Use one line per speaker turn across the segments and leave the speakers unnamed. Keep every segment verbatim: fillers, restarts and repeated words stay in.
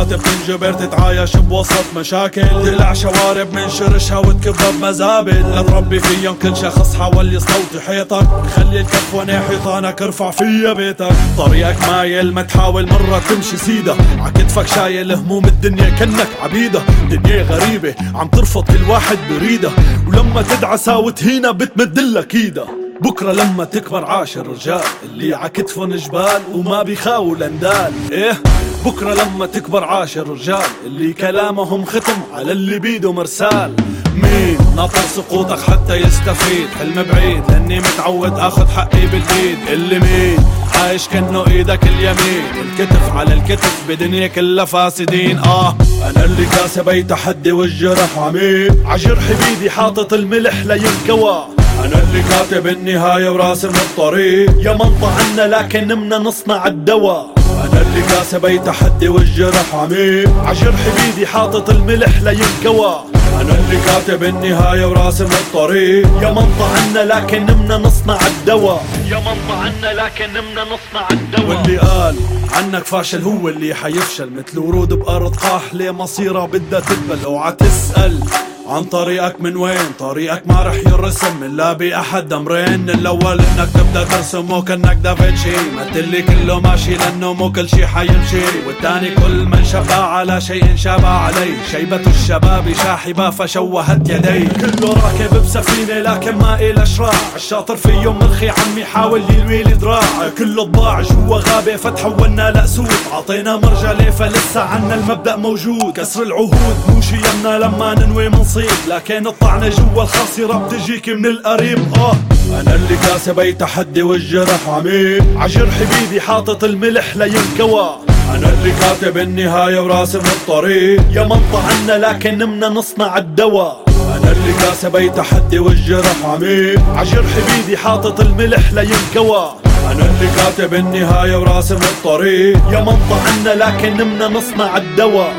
اوقات بتنجبر تتعايش بوسط مشاكل، تقلع شوارب من شرشها وتكبها بمزابل، لا تربي فيهم كل شخص حاول يستوطي حيطك، خلي الكف وانا حيطانك ارفع فيا بيتك. طريقك مايل ما تحاول مرة تمشي سيدة، عكتفك شايل هموم الدنيا كنك عبيدة، دنيا غريبة عم ترفض كل واحد بريده، ولما تدعسها وتهينا بتمدلك ايده. بكرة لما تكبر عاشر رجال اللي عكتفن جبال وما بيخاووا الاندال. ايه بكرة لما تكبر عاشر رجال اللي كلامهم ختم على اللي بيده مرسال. مين ناطر سقوطك حتى يستفيد، حلم بعيد لاني متعود اخذ حقي بالايد. اللي مين عايش كأنه ايدك اليمين، الكتف على الكتف بدنيا كلها فاسدين. اه انا اللي كاسب اي تحدي والجرح عميق، عجرحي بيدي حاطط الملح لينكوى. انا اللي كاتب النهاية وراسم الطريق، يا منطع عنا لكن منا نصنع الدواء. انا اللي كاسب اي تحدي والجرح عميق، عجرحي بيدي حاطط الملح لينكوى. انا اللي كاتب النهاية وراسم الطريق، يا منطع عنا لكن منا نصنع الدواء. يا منطع عنا لكن منا نصنع الدواء. واللي قال عنك فاشل هو اللي حيفشل، مثل ورود بأرض قاحلة مصيرها بدها تدبل. اوعى تسأل عن طريقك من وين، طريقك ما رح يرسم الا باحد امرين. الاول انك تبدا ترسم مو كانك دافنشي، ما تلي كله ماشي لانه مو كل شي حيمشي. والتاني كل من شبع على شيء شبع عليه، شيبة الشباب شاحبة فشوهت يدي. كله راكب بسفينة لكن ما إلى شراع، الشاطر فيهم مرخي عم يحاول يلوي لي دراع. كله ضاع جوا غابة فتحولنا لأسود، عطينا مرجلة فلسه عنا المبدأ موجود. كسر العهود مو شي يمنا لما ننوي منصيب، لكن الطعنة جوا الخاصرة بتجيك من القريب. اه انا اللي كاسب اي تحدي والجرح عميق، عجرحي بيدي حاطط الملح لينكوى. انا اللي كاتب النهاية وراسم الطريق، يا منطع عنا لكن منا نصنع الدواء. انا اللي كاسب اي تحدي والجرح عميق، عجرحي بيدي حاطط الملح لينكوى. انا اللي كاتب النهاية وراسم الطريق، يا منطع عنا لكن منا نصنع الدواء.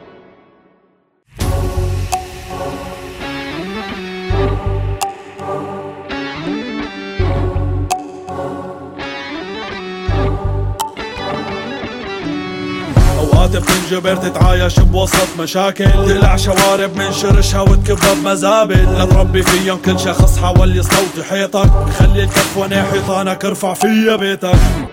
اوقات بتنجبر تتعايش بوسط مشاكل، تقلع شوارب من شرشها وتكبها بمزابل، لا تربي فيهم كل شخص حاول يستوطي حيطك، خلي الكف وانا حيطانك ارفع فيا بيتك.